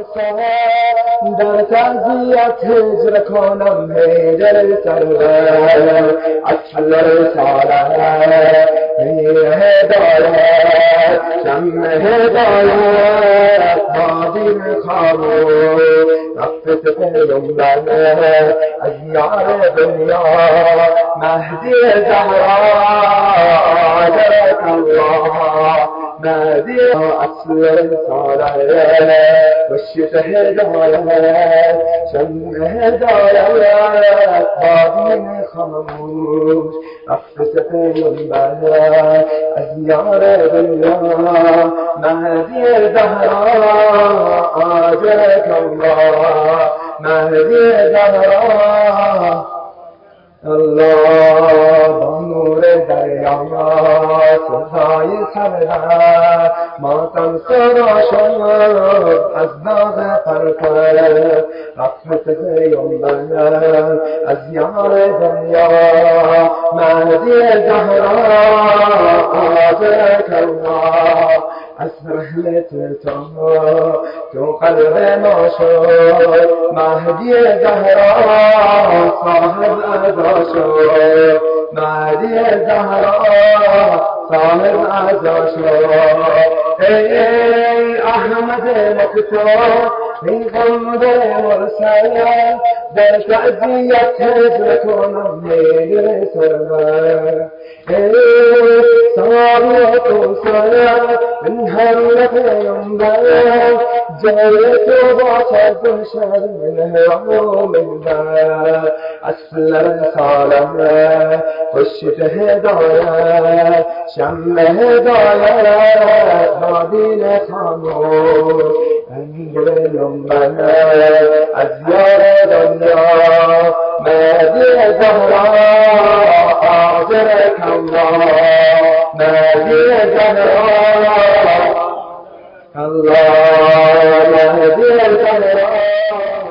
در تعزیت هجر کنم هجر سرور اصل رسالت هدایت شم هدایت مادین خاموش رفت پیغمبر از یار دنیا مهدی زهرا درک الله مهدی اصل رسالت وشت هدایت شم هدایت مادین خاموش رفت پیغمبر از یار دنیا مهدی زهرا درک الله مهدی زهرا الله با نور دریایات سرهای سبرد ماتم سرا شد از داغ پرپر رفت پیامبر از یار دنیا مهدی زهرا آدرک الله از رحلت تو قلب ما شد مهدی زهرا صاحب عزا شد مهدی زهرا صاحب عزا شد ای احمد مکتوب پیغمبر مرسل در تعزیت هجر کنم میل سرور ای صاحب سر من هر پیغمبر جای تو باشد بشر من حرام در اصل رسالت خشت هدایت شم هدایت مادین خاموش پیغمبر از یار دنیا مهدی زهرا آدرک الله مهدی زهرا الله مهدی زهرا